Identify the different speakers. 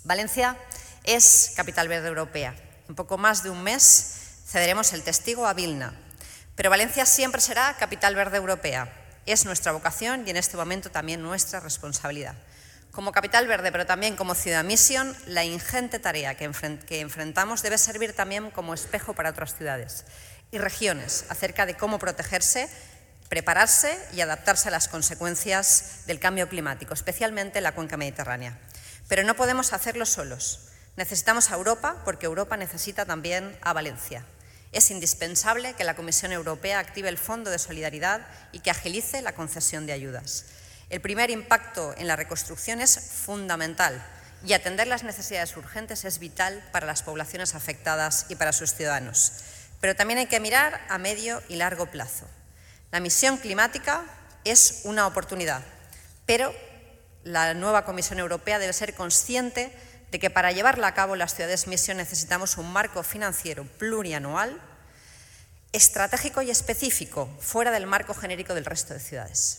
Speaker 1: Valencia es capital verde europea. En poco más de un mes cederemos el testigo a Vilna. Pero Valencia siempre será capital verde europea. Es nuestra vocación y en este momento también nuestra responsabilidad. Como capital verde, pero también como ciudad mission, la ingente tarea que enfrentamos debe servir también como espejo para otras ciudades y regiones acerca de cómo protegerse, prepararse y adaptarse a las consecuencias del cambio climático, especialmente en la cuenca mediterránea. Pero no podemos hacerlo solos. Necesitamos a Europa porque Europa necesita también a Valencia. Es indispensable que la Comisión Europea active el Fondo de Solidaridad y que agilice la concesión de ayudas. El primer impacto en la reconstrucción es fundamental y atender las necesidades urgentes es vital para las poblaciones afectadas y para sus ciudadanos. Pero también hay que mirar a medio y largo plazo. La misión climática es una oportunidad, pero la nueva Comisión Europea debe ser consciente de que para llevarla a cabo las ciudades misión necesitamos un marco financiero plurianual, estratégico y específico, fuera del marco genérico del resto de ciudades.